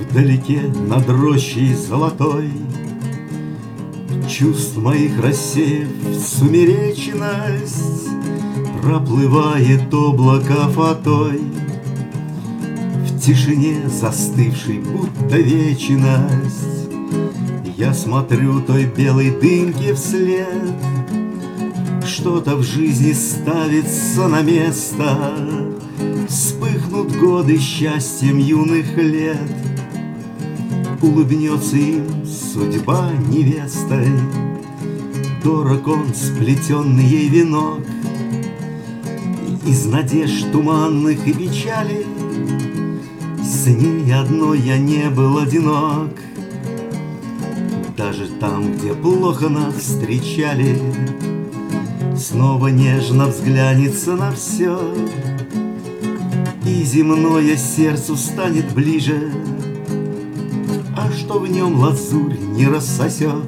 Вдалеке над рощей золотой чувств моих рассеяв сумеречность, проплывает облако фатой в тишине застывшей, будто вечность. Я смотрю той белой дымке вслед, что-то в жизни ставится на место, вспыхнут годы счастьем юных лет. Улыбнется им судьба невестой, дорог он сплетенный ей венок. Из надежд туманных и печали с ней одной я не был одинок. Даже там, где плохо нас встречали, снова нежно взглянется на все, и земное сердцу станет ближе. А что в нем лазурь не рассосет,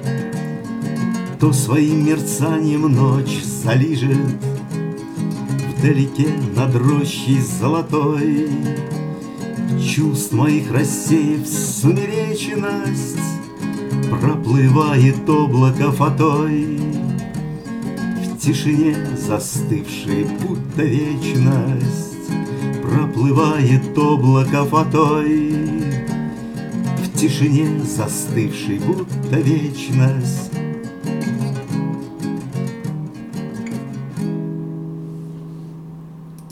то своим мерцанием ночь залижет. Вдалеке над рощей золотой чувств моих рассеяв сумеречность, проплывает облако фатой в тишине застывшей, будто вечность. Проплывает облако фатой в тишине застывшей, будто вечность.